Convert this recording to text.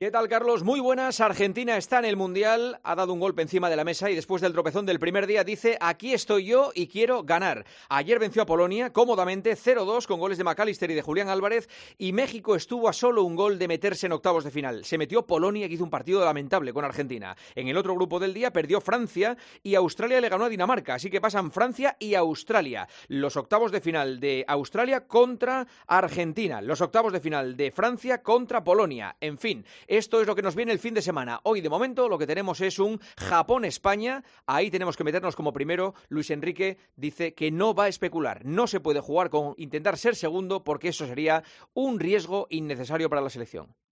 ¿Qué tal, Carlos? Muy buenas. Argentina está en el Mundial, ha dado un golpe encima de la mesa y después del tropezón del primer día dice: aquí estoy yo y quiero ganar. Ayer venció a Polonia cómodamente 0-2 con goles de McAllister y de Julián Álvarez, y México estuvo a solo un gol de meterse en octavos de final. Se metió Polonia, que hizo un partido lamentable con Argentina. En el otro grupo del día perdió Francia y Australia le ganó a Dinamarca, así que pasan Francia y Australia. Los octavos de final de Australia contra Argentina, los octavos de final de Francia contra Polonia. En fin, esto es lo que nos viene el fin de semana. Hoy, de momento, lo que tenemos es un Japón-España. Ahí tenemos que meternos como primero. Luis Enrique dice que no va a especular. No se puede jugar con intentar ser segundo porque eso sería un riesgo innecesario para la selección.